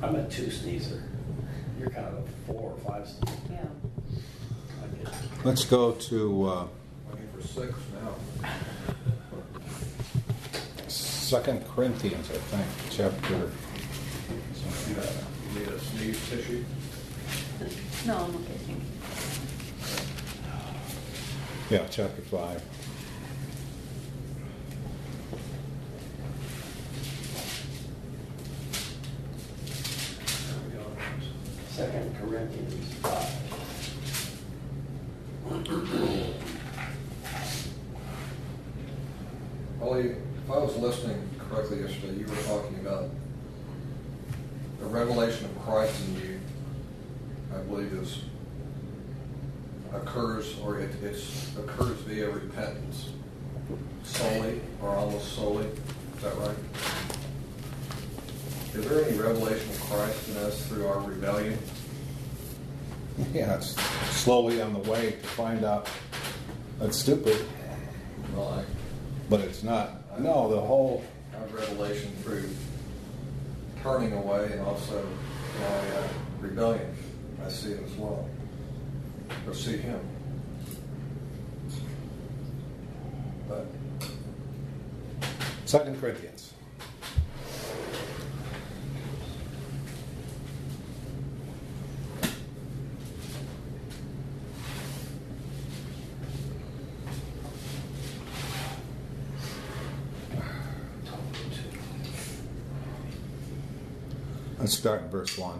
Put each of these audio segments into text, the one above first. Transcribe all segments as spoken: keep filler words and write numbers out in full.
I'm a two sneezer. You're kind of a four or five sneezer. Yeah. I get it. Let's go to uh, Looking for six now. Second Corinthians, I think, chapter. You got- you need a sneeze tissue? No, I'm okay, thank you. Yeah, chapter five. There we go. Second Corinthians five. Ollie, if I was listening correctly yesterday, you were talking about the revelation of Christ in you, I believe, is occurs, or it it's, occurs via repentance, solely, or almost solely. Is that right? Is there any revelation of Christ in us through our rebellion? Yeah, it's slowly on the way to find out that's stupid, Well, I, but it's not. No, the whole. I have revelation through turning away and also my uh, rebellion. I see it as well. Or see him. But Second Corinthians. Let's start in verse one.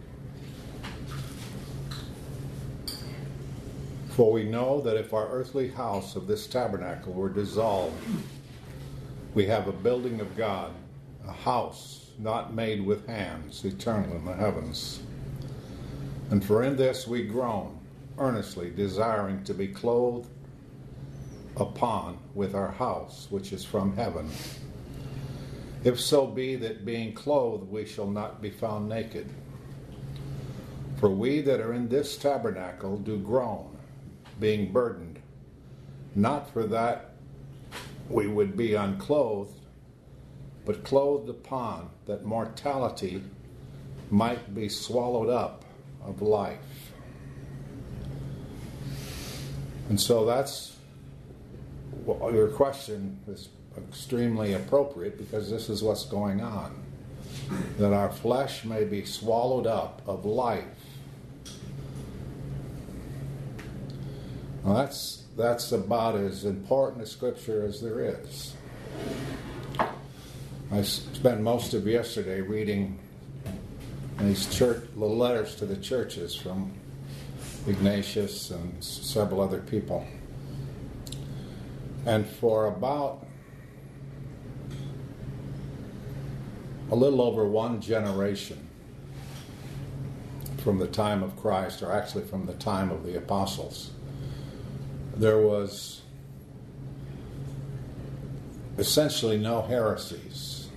For we know that if our earthly house of this tabernacle were dissolved, we have a building of God, a house not made with hands, eternal in the heavens. And for in this we groan, earnestly desiring to be clothed upon with our house, which is from heaven. If so be that being clothed we shall not be found naked. For we that are in this tabernacle do groan, being burdened, not for that we would be unclothed, but clothed upon, that mortality might be swallowed up of life. And so that's, well, your question is extremely appropriate, because this is what's going on. That our flesh may be swallowed up of life. Well, that's that's about as important a scripture as there is. I spent most of yesterday reading these church little letters to the churches from Ignatius and several other people. And for about a little over one generation from the time of Christ, or actually from the time of the apostles, there was essentially no heresies.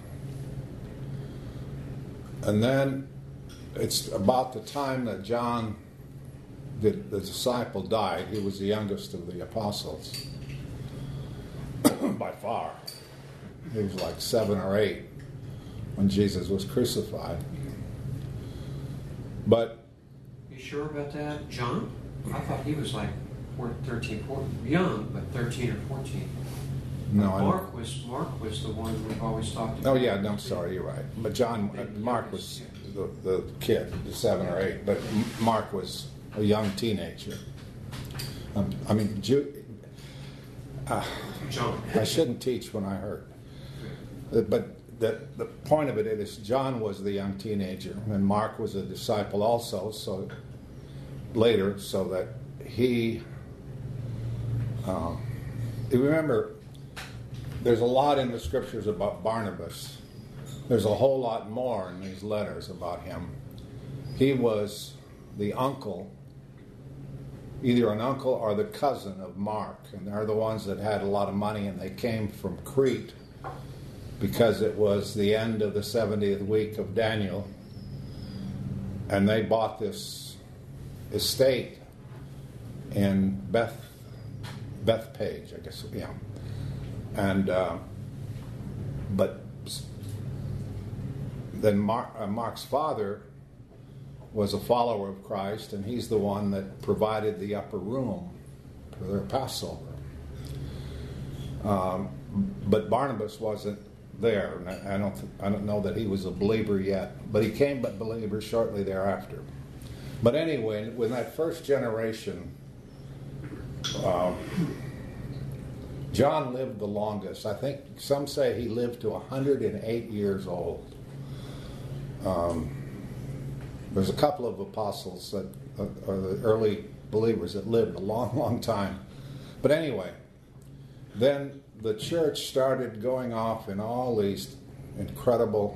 And then it's about the time that John, the, the disciple, died. He was the youngest of the apostles by far. He was like seven or eight when Jesus was crucified. But You sure about that? John? I thought he was like thirteen, fourteen, young, but thirteen or fourteen. no, I Mark don't. was Mark was the one we've always talked Oh about. yeah, no, I'm sorry, you're right. But John, uh, Mark was the, the kid, the seven or eight. But M- Mark was a young teenager. Um, I mean, Ju- uh, John. I shouldn't teach when I hurt. Uh, But the, the point of it is, John was the young teenager, and Mark was a disciple also. So later, so that he, uh, you remember, there's a lot in the scriptures about Barnabas. There's a whole lot more in these letters about him. He was the uncle, either an uncle or the cousin of Mark, and they're the ones that had a lot of money, and they came from Crete because it was the end of the seventieth week of Daniel, and they bought this estate in Beth Bethpage, I guess, yeah. And uh, but then Mark, uh, Mark's father was a follower of Christ, and he's the one that provided the upper room for their Passover. Um, but Barnabas wasn't there. And I, I don't, th- I don't know that he was a believer yet, but he came a believer shortly thereafter. But anyway, when that first generation, um, John lived the longest. I think some say he lived to one hundred eight years old. Um, there's a couple of apostles that uh, are the early believers that lived a long, long time. But anyway, then the church started going off in all these incredible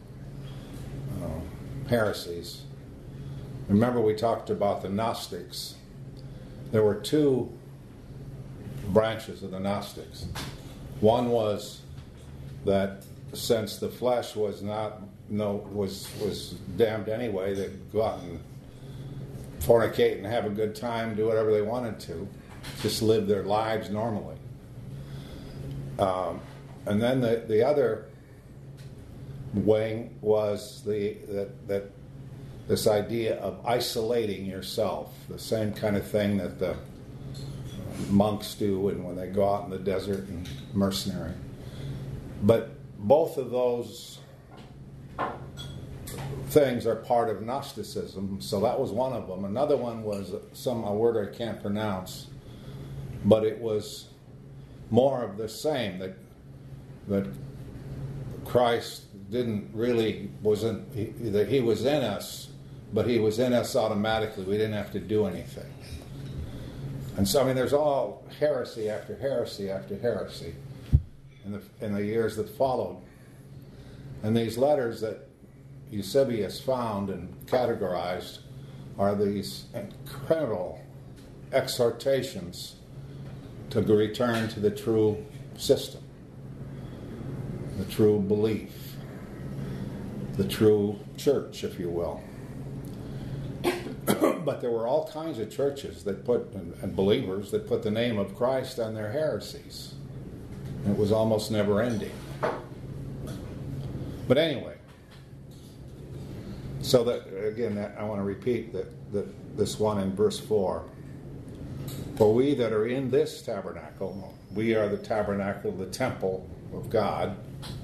uh, heresies. Remember, we talked about the Gnostics. There were two branches of the Gnostics. One was that since the flesh was not no was was damned anyway, they'd go out and fornicate and have a good time, do whatever they wanted to, just live their lives normally. Um, and then the the other wing was the that that this idea of isolating yourself, the same kind of thing that the monks do and when they go out in the desert and mercenary. But both of those things are part of Gnosticism, so that was one of them. Another one was some a word I can't pronounce, but it was more of the same, that that Christ didn't really wasn't he, that he was in us, but he was in us automatically. We didn't have to do anything. And so, I mean, there's all heresy after heresy after heresy in the in the years that followed. And these letters that Eusebius found and categorized are these incredible exhortations to return to the true system, the true belief, the true church, if you will. But there were all kinds of churches that put, and, and believers that put the name of Christ on their heresies. And it was almost never ending. But anyway, so that, again, I want to repeat that, that this one in verse four. For we that are in this tabernacle, we are the tabernacle, the temple of God,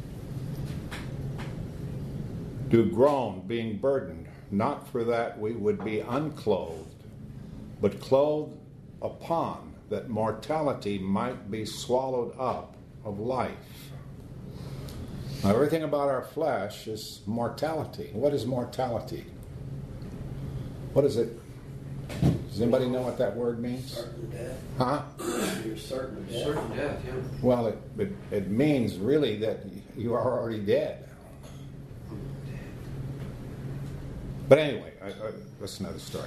do groan, being burdened, not for that we would be unclothed, but clothed upon, that mortality might be swallowed up of life. Now, everything about our flesh is mortality. What is mortality? What is it? Does anybody know what that word means? Certain death. Huh? You're certain of death. Certain death, yeah. Well, it, it, it means really that you are already dead. But anyway, I, I, that's another story.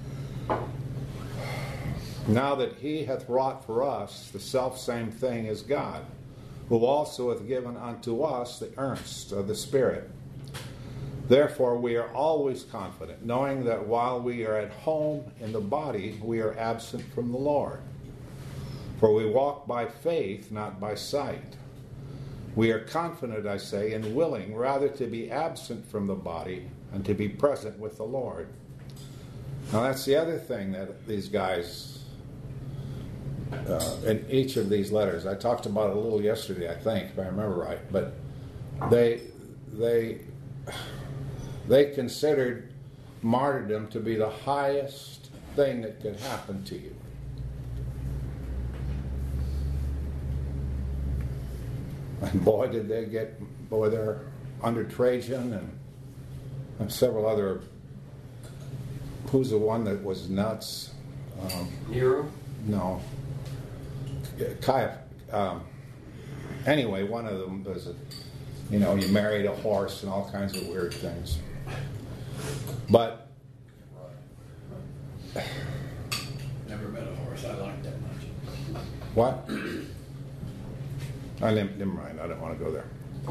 Now that he hath wrought for us the selfsame thing as God, who also hath given unto us the earnest of the Spirit. Therefore we are always confident, knowing that while we are at home in the body, we are absent from the Lord. For we walk by faith, not by sight. We are confident, I say, and willing rather to be absent from the body and to be present with the Lord. Now that's the other thing that these guys, uh, in each of these letters, I talked about it a little yesterday, I think, if I remember right, but they they they considered martyrdom to be the highest thing that could happen to you. And boy, did they get, boy, they're under Trajan and, and several other, who's the one that was nuts? Um, Nero? no. Caiaphas. Um, anyway, one of them was, a, you know, you married a horse and all kinds of weird things. But Never met a horse I liked that much. what? I never mind. I don't want to go there.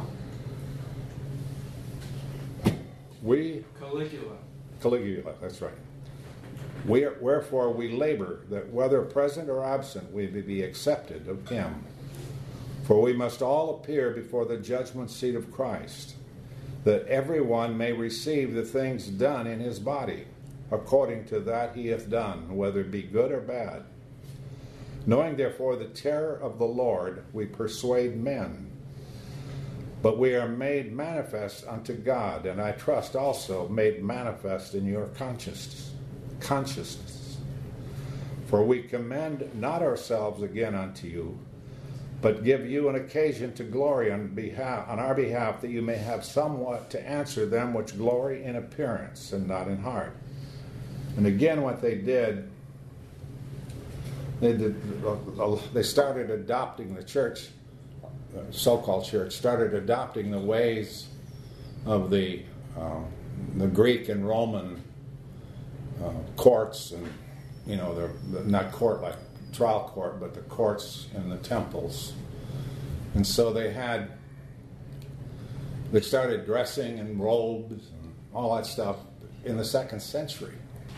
We Caligula. Caligula. That's right. We are, wherefore we labor that whether present or absent we may be accepted of Him. For we must all appear before the judgment seat of Christ, that everyone may receive the things done in his body, according to that he hath done, whether it be good or bad. Knowing therefore the terror of the Lord, we persuade men. But we are made manifest unto God, and I trust also made manifest in your consciousness. consciousness. For we commend not ourselves again unto you, but give you an occasion to glory on behalf on our behalf, that you may have somewhat to answer them which glory in appearance and not in heart. And again, what they did, they did, they started adopting the church, so-called church, started adopting the ways of the uh, the Greek and Roman uh, courts, and you know, they're not court like trial court, but the courts and the temples. And so they had, they started dressing in robes and all that stuff in the second century.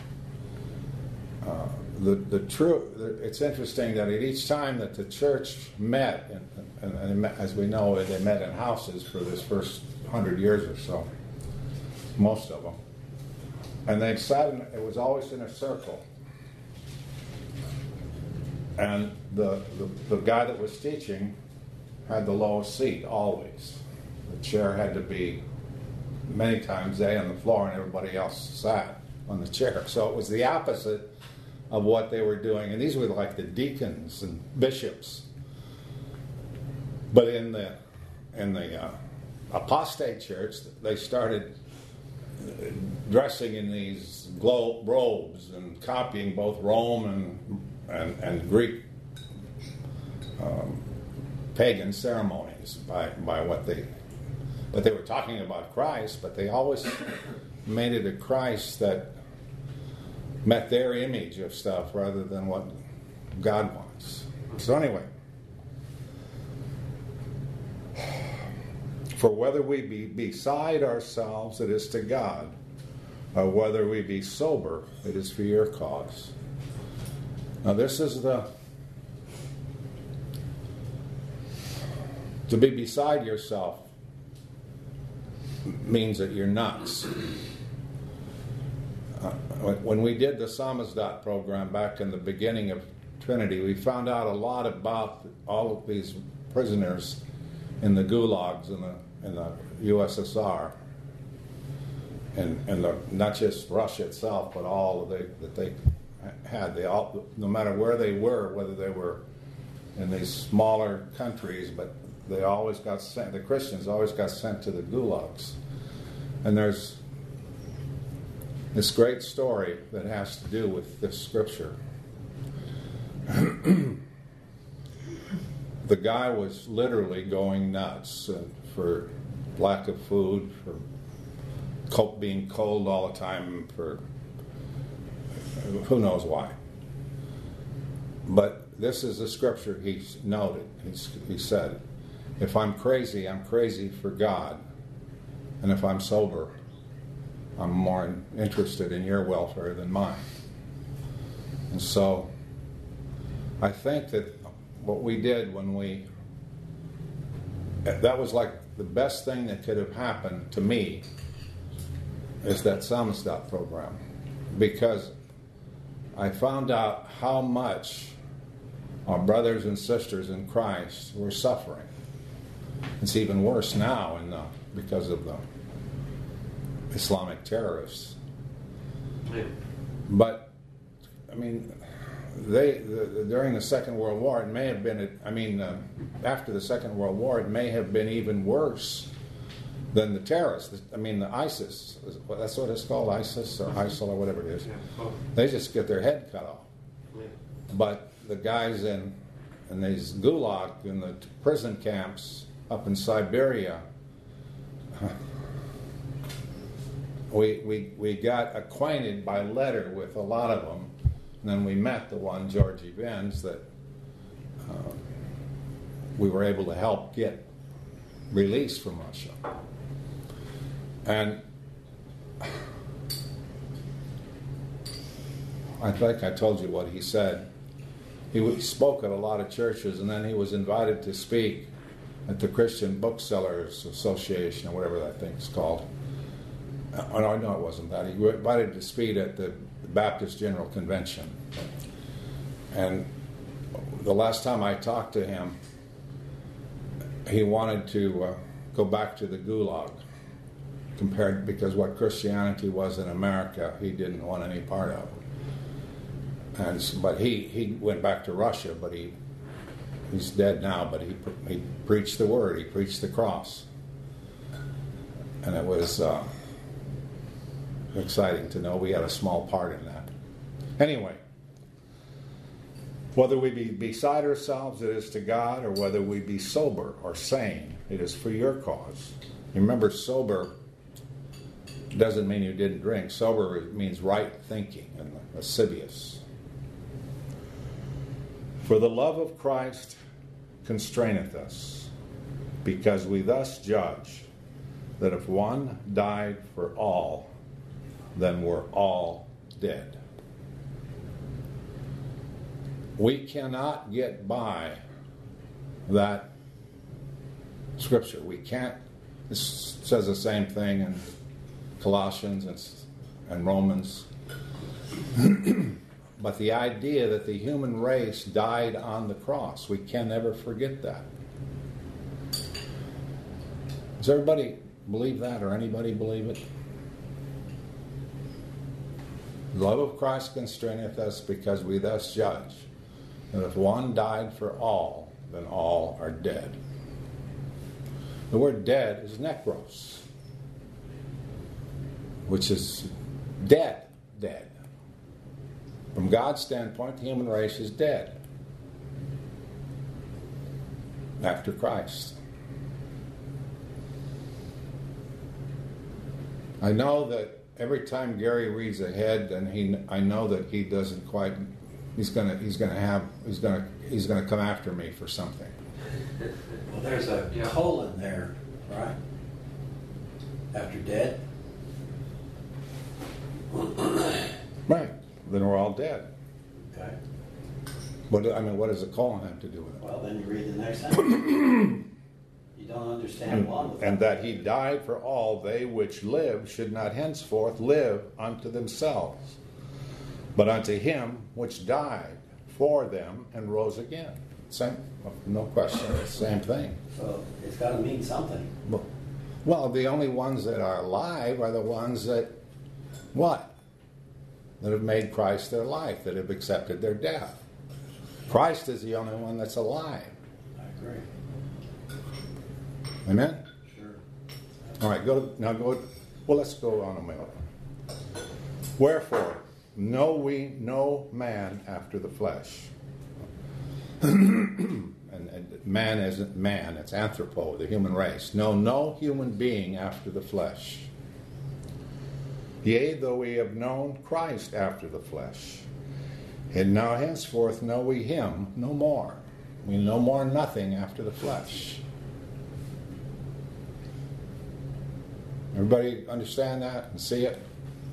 Uh, the the true, it's interesting that at each time that the church met, and, and, and as we know, they met in houses for this first hundred years or so, most of them, and they sat in, it was always in a circle. And the, the the guy that was teaching had the lowest seat always. The chair had to be, many times they on the floor and everybody else sat on the chair. So it was the opposite of what they were doing. And these were like the deacons and bishops. But in the in the uh, apostate church, they started dressing in these glow robes and copying both Rome and And, and Greek um, pagan ceremonies by, by what they, but they were talking about Christ, but they always made it a Christ that met their image of stuff rather than what God wants. So anyway, for whether we be beside ourselves, it is to God, or whether we be sober, it is for your cause. Now this is the, to be beside yourself means that you're nuts. Uh, when we did the Samizdat program back in the beginning of Trinity, we found out a lot about all of these prisoners in the gulags in the, in the U S S R. And, and the, not just Russia itself, but all of the, that they had. They all, no matter where they were, whether they were in these smaller countries, but they always got sent, the Christians always got sent to the gulags. And there's this great story that has to do with this scripture. The guy was literally going nuts for lack of food, for being cold all the time, for who knows why. But this is the scripture he noted. He's, he said, if I'm crazy, I'm crazy for God. And if I'm sober, I'm more interested in your welfare than mine. And so I think that what we did when we, that was like the best thing that could have happened to me, is that Samizdat program. Because I found out how much our brothers and sisters in Christ were suffering. It's even worse now in the, because of the Islamic terrorists. Yeah. But, I mean, they the, during the Second World War, it may have been, I mean, uh, after the Second World War, it may have been even worse than the terrorists. I mean, the ISIS, that's what it's called, ISIS or ISIL or whatever it is. Yeah. Oh. They just get their head cut off. Yeah. But the guys in, in these gulag, in the prison camps up in Siberia, we, we, we got acquainted by letter with a lot of them. And then we met the one, Georgie Benz, that uh, we were able to help get released from Russia. And I think I told you what he said. He spoke at a lot of churches, and then he was invited to speak at the Christian Booksellers Association, or whatever that thing's called. Oh, no, no, it wasn't that. He was invited to speak at the Baptist General Convention. And the last time I talked to him, he wanted to uh, go back to the Gulag, compared because what Christianity was in America, he didn't want any part of. And s- but he, he went back to Russia, but he he's dead now. But he pre- he preached the word, he preached the cross, and it was uh, exciting to know we had a small part in that. Anyway. Whether we be beside ourselves, it is to God, or whether we be sober or sane, it is for your cause. You remember, sober doesn't mean you didn't drink. Sober means right thinking and lascivious. For the love of Christ constraineth us, because we thus judge that if one died for all, then we're all dead. We cannot get by that scripture. We can't. This says the same thing in Colossians and, and Romans. But the idea that the human race died on the cross, we can never forget that. Does everybody believe that, or anybody believe it? The love of Christ constraineth us, because we thus judge that if one died for all, then all are dead. The word dead is nekros, which is dead, dead. From God's standpoint, the human race is dead after Christ. I know that every time Gary reads ahead, and he, I know that he doesn't quite. He's gonna. He's gonna have. He's gonna. He's gonna come after me for something. Well, there's a Yeah. colon there, right? After dead. Right. Then we're all dead. Okay. What? I mean, what does a colon have to do with it? Well, then you read the next sentence. You don't understand one And, without and that he died for all, they which live should not henceforth live unto themselves, but unto him which died for them and rose again. Same, no question, it's the same thing. So it's got to mean something. Well, well, the only ones that are alive are the ones that, what? That have made Christ their life, that have accepted their death. Christ is the only one that's alive. I agree. Amen? Sure. All right, go to, now go, well, let's go on a minute. Wherefore, know we no man after the flesh. and, and man isn't man, it's anthropo, the human race. Know no human being after the flesh. Yea, though we have known Christ after the flesh, and now henceforth know we him no more. We no more nothing after the flesh. Everybody understand that and see it?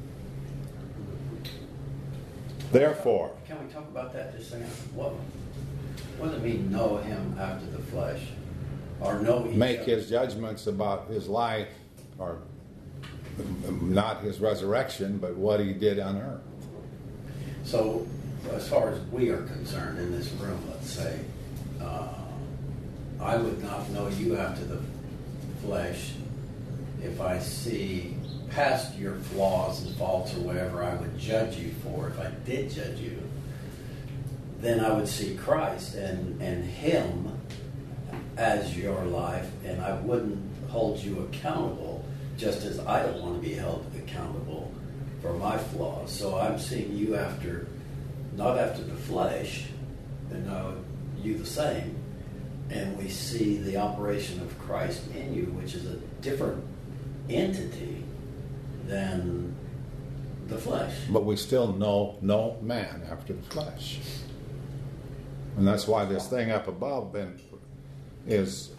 Therefore, Can we talk about that just a second? What, what does it mean, know him after the flesh? Or know each make other? his judgments about his life, or not his resurrection, but what he did on earth. So, as far as we are concerned in this room, let's say, uh, I would not know you after the flesh if I see past your flaws and faults or whatever I would judge you for. If I did judge you, then I would see Christ and, and him as your life, and I wouldn't hold you accountable, just as I don't want to be held accountable for my flaws. So I'm seeing you after, not after the flesh, and know you the same, and we see the operation of Christ in you, which is a different entity than the flesh. But we still know no man after the flesh. And that's why this thing up above then is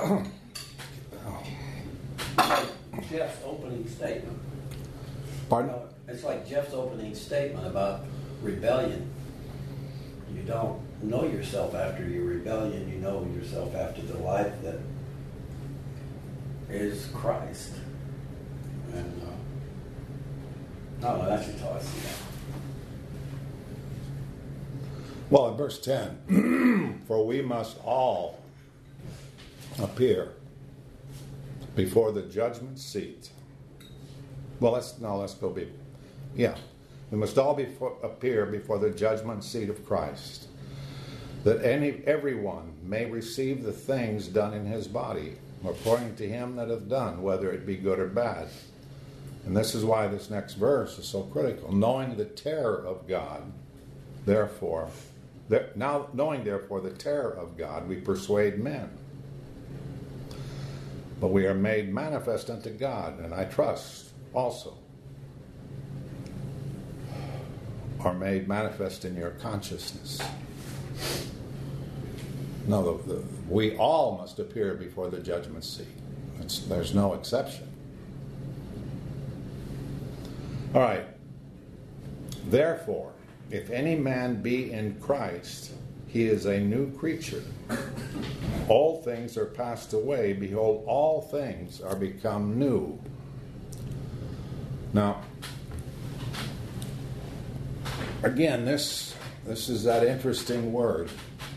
Jeff's opening statement. pardon? It's like Jeff's opening statement about rebellion. You don't know yourself after your rebellion. You know yourself after the life that is Christ. And uh, no, that's just how I see that. Well, in verse ten, for we must all appear before the judgment seat. Well, let's no, let's go be. Yeah, we must all before, appear before the judgment seat of Christ, that any everyone may receive the things done in his body, according to him that hath done, whether it be good or bad. And this is why this next verse is so critical. Knowing the terror of God, therefore, there, now knowing therefore the terror of God, we persuade men. But we are made manifest unto God, and I trust also are made manifest in your consciousness. No, the, the, we all must appear before the judgment seat. It's, there's no exception. All right. Therefore, if any man be in Christ, he is a new creature. All things are passed away. Behold, all things are become new. Now, again, this this is that interesting word.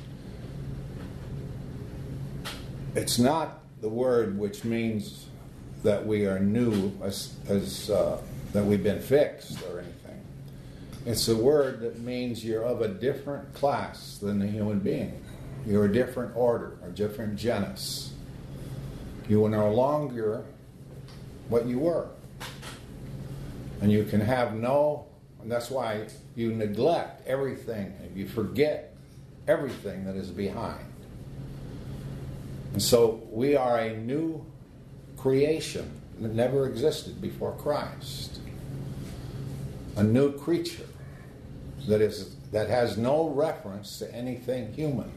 It's not the word which means that we are new, as, as uh, that we've been fixed or anything. It's a word that means you're of a different class than the human being. You're a different order, a different genus. You are no longer what you were. And you can have no, and that's why you neglect everything, and you forget everything that is behind. And so we are a new creation that never existed before Christ. A new creature that is that has no reference to anything human.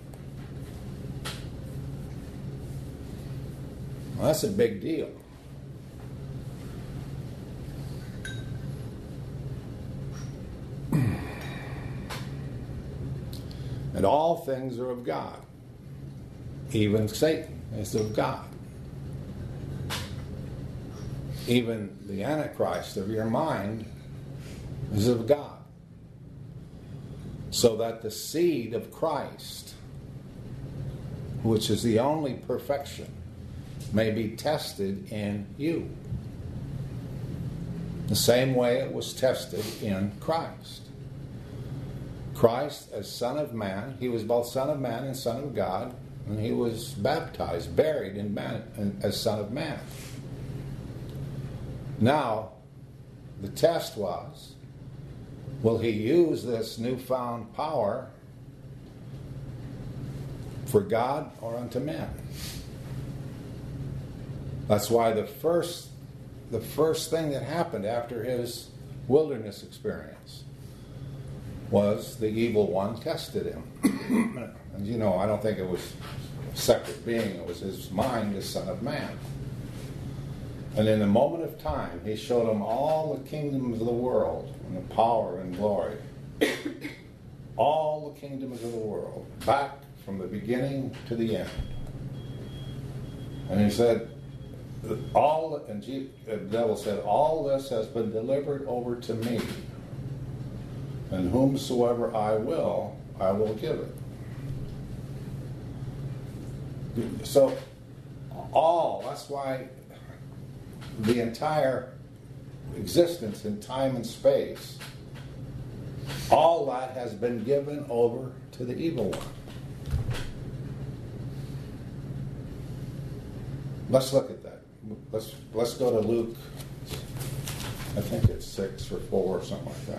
Well, that's a big deal. And all things are of God. Even Satan is of God. Even the Antichrist of your mind is of God. So that the seed of Christ, which is the only perfection, may be tested in you. The same way it was tested in Christ. Christ, as Son of Man, he was both Son of Man and Son of God, and he was baptized, buried in man, as Son of Man. Now, the test was, will he use this newfound power for God or unto man? That's why the first, the first thing that happened after his wilderness experience was the evil one tested him. And you know, I don't think it was a separate being. It was his mind, the Son of Man. And in a moment of time, he showed him all the kingdoms of the world and the power and glory. All the kingdoms of the world, back from the beginning to the end. And he said, all, and the devil said, all this has been delivered over to me. And whomsoever I will, I will give it. So, all, that's why the entire existence in time and space, all that has been given over to the evil one. Let's look at that. Let's let's go to Luke. I think it's six or four or something like that.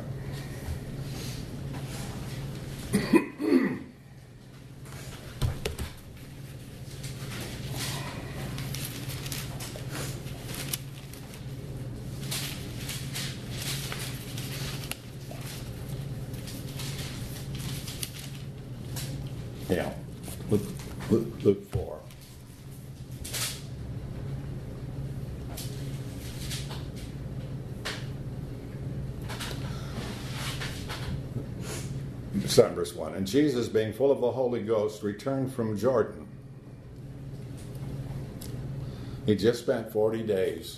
Yeah, Luke, Luke, Luke four. Starting verse one. And Jesus, being full of the Holy Ghost, returned from Jordan, He just spent forty days.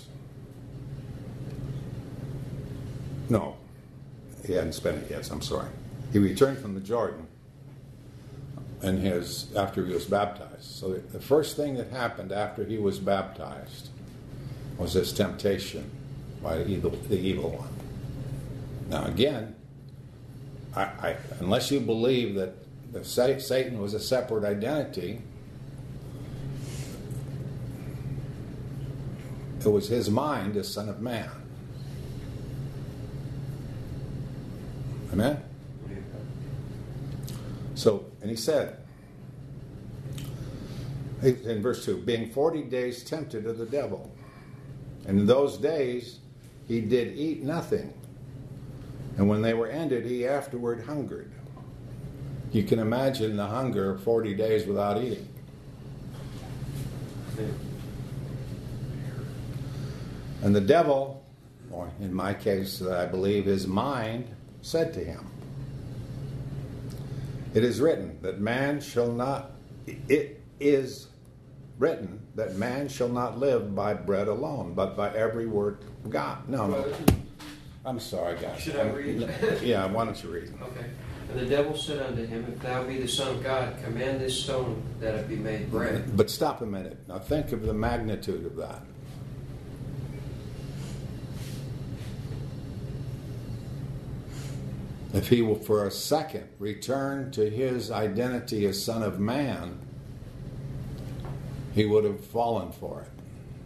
No, he hadn't spent it yet, I'm sorry. He returned from the Jordan and his after he was baptized. So the first thing that happened after he was baptized was this temptation by the evil, the evil one. Now again, I, I, unless you believe that the Satan was a separate identity, it was his mind as Son of Man. Amen? So, and he said, in verse two, being forty days tempted of the devil. And in those days he did eat nothing. And when they were ended, he afterward hungered. You can imagine the hunger of forty days without eating. And the devil, or in my case, I believe his mind, said to him, it is written that man shall not, it is written that man shall not live by bread alone, but by every word of God. No, no. I'm sorry, guys. Should I read? Yeah, why don't you read? Okay. And the devil said unto him, if thou be the Son of God, command this stone that it be made bread. But stop a minute. Now think of the magnitude of that. If he will for a second return to his identity as Son of Man, he would have fallen for it.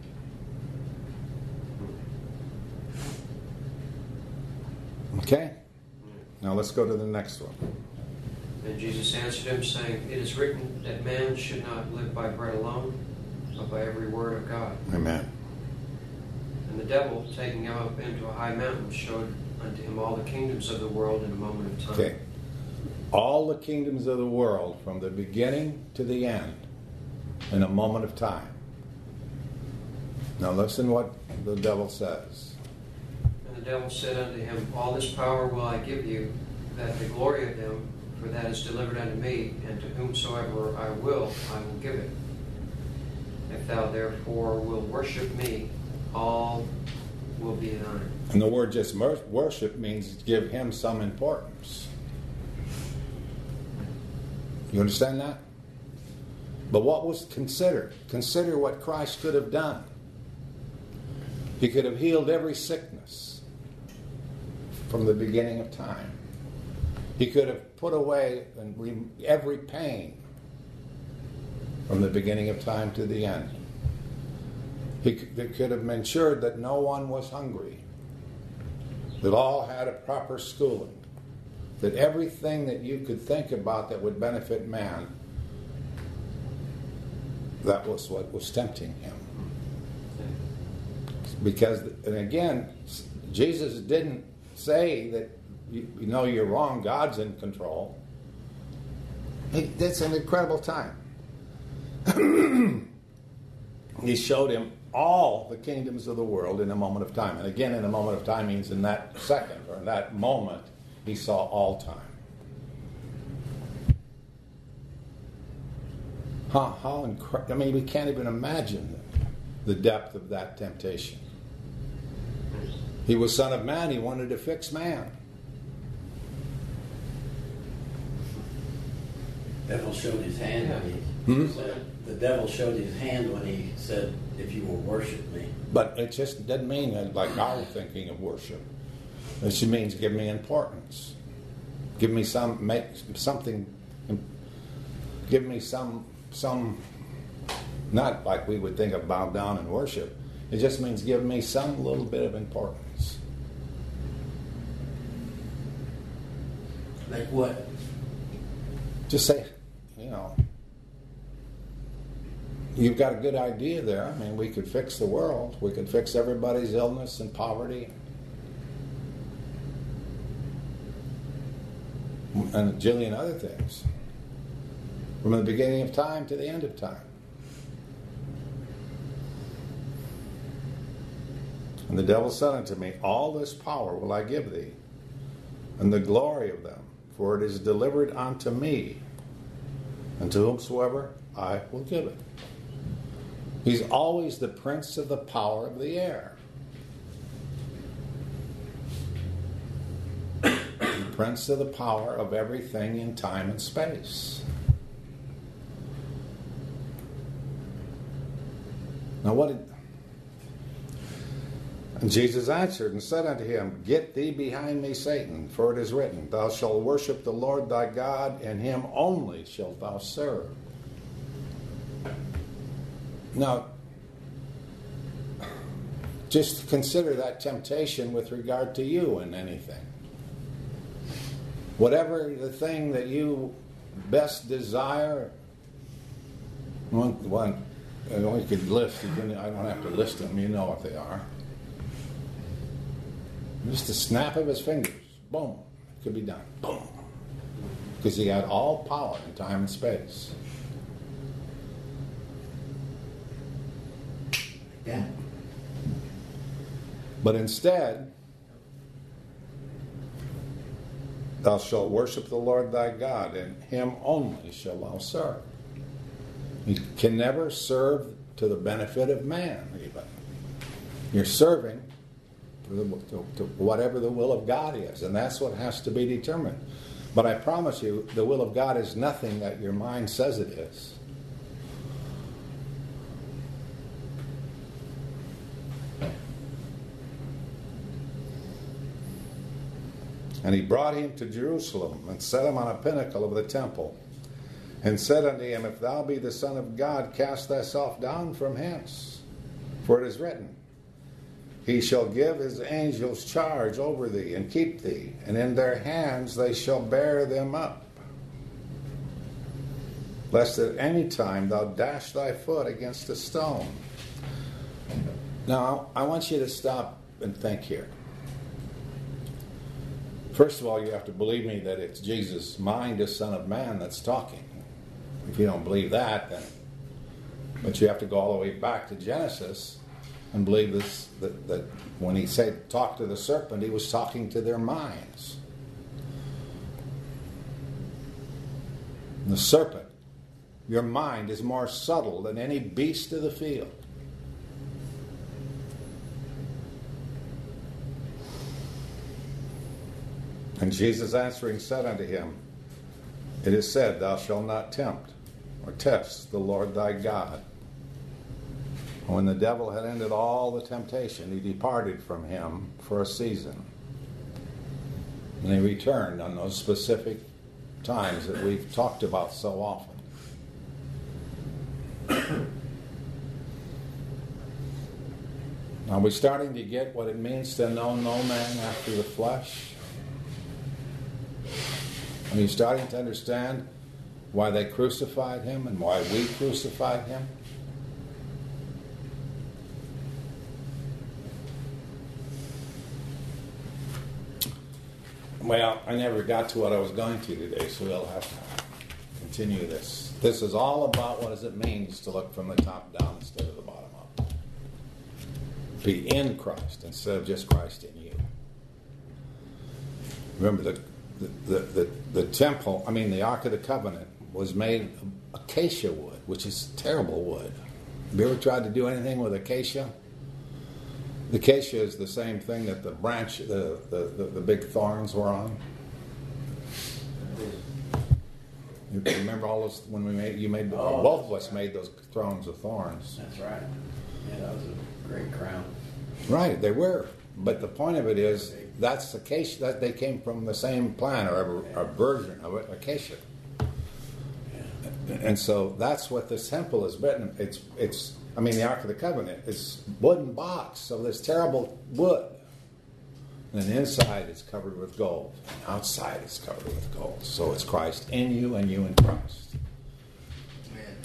Okay? Now let's go to the next one. And Jesus answered him, saying, it is written that man should not live by bread alone, but by every word of God. Amen. And the devil, taking him up into a high mountain, showed unto him all the kingdoms of the world in a moment of time. Okay. All the kingdoms of the world from the beginning to the end in a moment of time. Now listen what the devil says. And the devil said unto him, all this power will I give you, that the glory of them, for that is delivered unto me, and to whomsoever I will, I will give it. If thou therefore wilt worship me, all will be thine. And the word just worship means give him some importance. You understand that? But what was considered? Consider what Christ could have done. He could have healed every sickness from the beginning of time. He could have put away every pain from the beginning of time to the end. He could have ensured that no one was hungry, that all had a proper schooling, that everything that you could think about that would benefit man, that was what was tempting him. Because, and again, Jesus didn't say that, you, you know you're wrong, God's in control. It's an incredible time. He showed him all the kingdoms of the world in a moment of time. And again, in a moment of time means in that second or in that moment, he saw all time. How, how incredible. I mean, we can't even imagine the depth of that temptation. He was Son of Man. He wanted to fix man. The devil showed his hand when he Hmm? said, the devil showed his hand when he said, if you will worship me. But it just doesn't mean that like our thinking of worship. It just means give me importance. Give me some, make something, give me some, some, not like we would think of bow down and worship. It just means give me some little bit of importance. Like what? Just say, you know, you've got a good idea there. I mean, we could fix the world. We could fix everybody's illness and poverty. And a jillion other things. From the beginning of time to the end of time. And the devil said unto me, all this power will I give thee, and the glory of them, for it is delivered unto me, and to whomsoever I will give it. He's always the prince of the power of the air. The prince of the power of everything in time and space. Now what did... And Jesus answered and said unto him, Get thee behind me, Satan, for it is written, Thou shalt worship the Lord thy God, and him only shalt thou serve. Now, just consider that temptation with regard to you in anything. Whatever the thing that you best desire, one, one, you could list, you can, I don't have to list them, you know what they are. Just a snap of his fingers, boom, it could be done, boom. Because he had all power in time and space. Yeah. But instead, thou shalt worship the Lord thy God, and him only shalt thou serve. You can never serve to the benefit of man, even. You're serving for the, to, to whatever the will of God is, and that's what has to be determined. But I promise you, the will of God is nothing that your mind says it is. And he brought him to Jerusalem, and set him on a pinnacle of the temple, and said unto him, If thou be the Son of God, cast thyself down from hence. For it is written, He shall give his angels charge over thee, and keep thee, and in their hands they shall bear them up, lest at any time thou dash thy foot against a stone. Now, I want you to stop and think here. First of all, you have to believe me that it's Jesus, mind as Son of Man, that's talking. If you don't believe that, then... But you have to go all the way back to Genesis and believe this, that, that when he said, talk to the serpent, he was talking to their minds. The serpent, your mind is more subtle than any beast of the field. And Jesus answering said unto him, It is said, Thou shalt not tempt or test the Lord thy God. When the devil had ended all the temptation, he departed from him for a season. And he returned on those specific times that we've talked about so often. Are we starting to get what it means to know no man after the flesh? Are you starting to understand why they crucified him and why we crucified him? Well, I never got to what I was going to today, so we'll have to continue this. This is all about what does it mean to look from the top down instead of the bottom up. Be in Christ instead of just Christ in you. Remember, the, the, the, the temple, I mean the Ark of the Covenant, was made of acacia wood, which is terrible wood. Have you ever tried to do anything with acacia? The acacia is the same thing that the branch, the, the, the, the big thorns were on. You remember all those when we made you made Oh, both of us right. made those thrones of thorns. That's right. Yeah, that was a great crown. Right, they were. But the point of it is that's acacia. That they came from the same plant or a, a version of it, acacia. And so that's what this temple is written. It's it's. I mean, the Ark of the Covenant is wooden box of this terrible wood. And the inside is covered with gold. And outside is covered with gold. So it's Christ in you and you in Christ. Amen.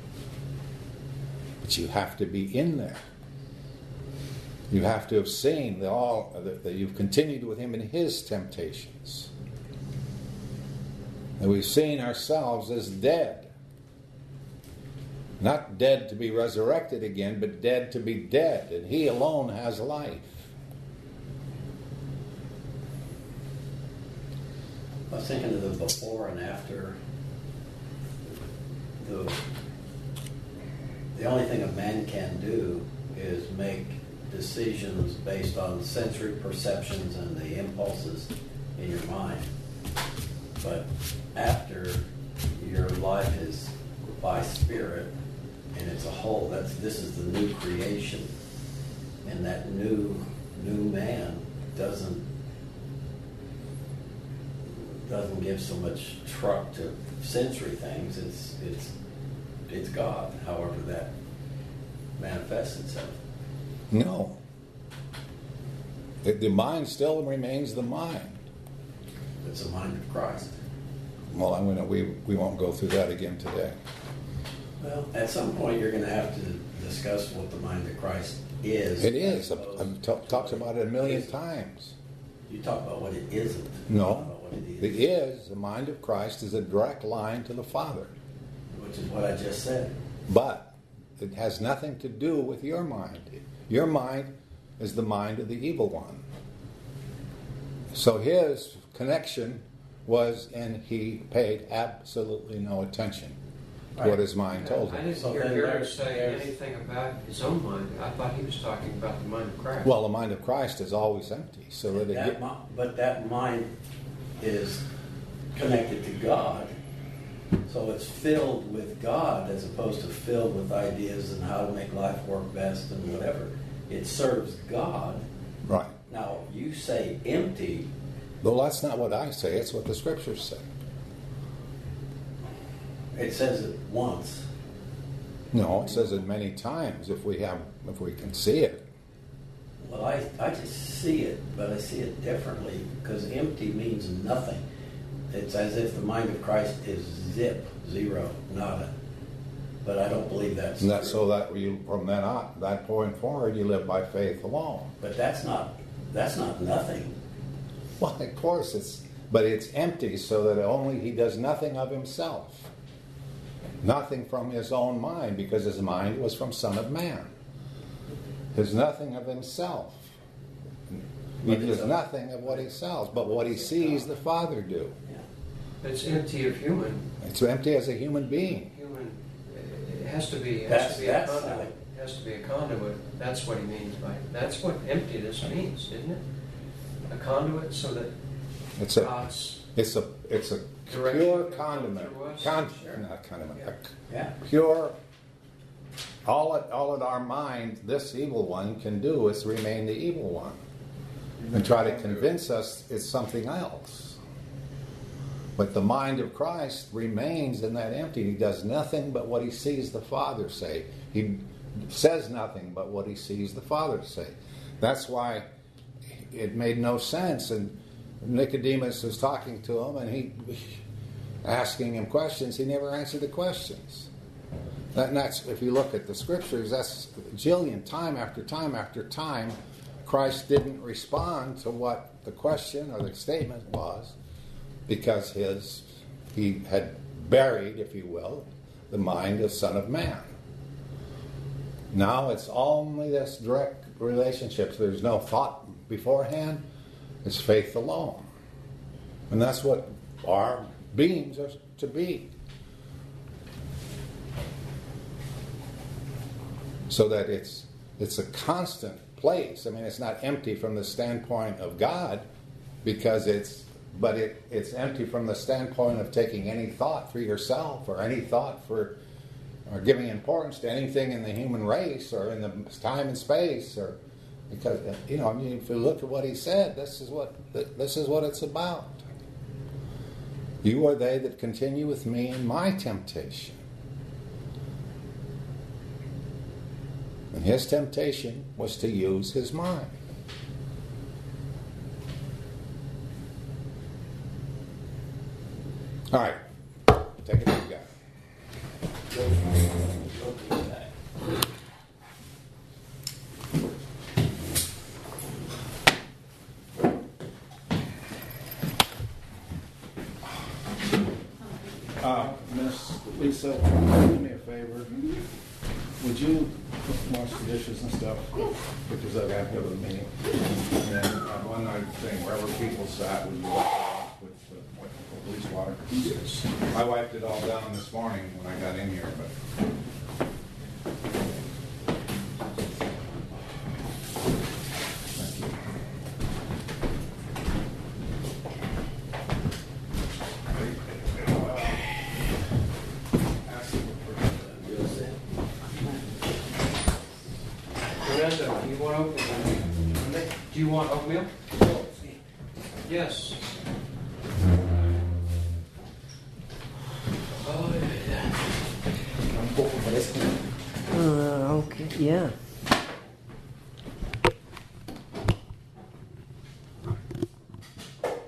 But you have to be in there. You have to have seen the all that, that you've continued with him in his temptations. And we've seen ourselves as dead. Not dead to be resurrected again, but dead to be dead. And he alone has life. I was thinking of the before and after. The, the only thing a man can do is make decisions based on sensory perceptions and the impulses in your mind. But after your life is by spirit and it's a whole, that's this is the new creation, and that new new man doesn't doesn't give so much truck to sensory things. It's it's it's God, however that manifests itself. No. The, the mind still remains the mind. It's the mind of Christ. Well, I'm gonna we we won't go through that again today. Well, at some point you're going to have to discuss what the mind of Christ is. It is. as I've, opposed I've to ta- talked what about it a million isn't. times. You talk about what it isn't. No. Not about what it The is, is, the mind of Christ, is a direct line to the Father. which is what I just said. But it has nothing to do with your mind. Your mind is the mind of the evil one. So his connection was, and he paid absolutely no attention to what Right. his mind told I him. didn't So hear then Gary there's- say there's- anything about his own mind. I thought he was talking about the mind of Christ. Well, the mind of Christ is always empty. So that it That get, mi- but that mind is connected to God, so it's filled with God as opposed to filled with ideas and how to make life work best and whatever. It serves God. right. Now, you say empty. Well, that's not what I say. It's what the Scriptures say. It says it once. No, it says it many times if we have, if we can see it. Well, I, I just see it, but I see it differently because empty means nothing. It's as if the mind of Christ is zip, zero, nada. But I don't believe that's And that's true. so that you, from then on, that point forward, you live by faith alone. But that's not that's not nothing. Well, of course it's, but it's empty so that only he does nothing of himself. Nothing from his own mind, because his mind was from Son of Man. There's nothing of himself. He But it's does a- nothing of what he sells, but what he sees the Father do. Yeah. It's empty of human. It's empty as a human being. Human. It has to be. It has That's- to be a that's conduit. like- It has to be a conduit. That's what he means by. That's what emptiness means, isn't it? A conduit, so that It's a, God's. it's a, it's a Direction pure through condiment. us. Con, Sure. not condiment. Yeah. a Yeah. Pure. All that, all that our mind, this evil one, can do is remain the evil one and try to convince us it's something else. But the mind of Christ remains in that empty. He does nothing but what he sees the Father say. He says nothing but what he sees the Father say. That's why it made no sense. And Nicodemus was talking to him, and he asking him questions. He never answered the questions. That, and that's, if you look at the Scriptures, that's a jillion, time after time after time, Christ didn't respond to what the question or the statement was, because his he had buried, if you will, the mind of Son of Man. Now it's only this direct relationship. So there's no thought beforehand. It's faith alone. And that's what our beings are to be. So that it's it's a constant place. I mean, it's not empty from the standpoint of God, because it's, but it, it's empty from the standpoint of taking any thought for yourself or any thought for, or giving importance to anything in the human race or in the time and space, or because, you know, I mean, if you look at what he said, this is what this is what it's about. You are they that continue with me in my temptation. And his temptation was to use his mind. All right, take it away, guys. Uh, Miss Lisa, do me a favor. Would you wash the dishes and stuff? Because I've got to have a meeting. And then uh, one other thing, wherever people sat, would you wipe it off with, uh, with police water? I wiped it all down this morning when I got in here, but Brenda, do you want oatmeal? Do you want oatmeal? Yes. Un poco fresco. Ah, ok, ya.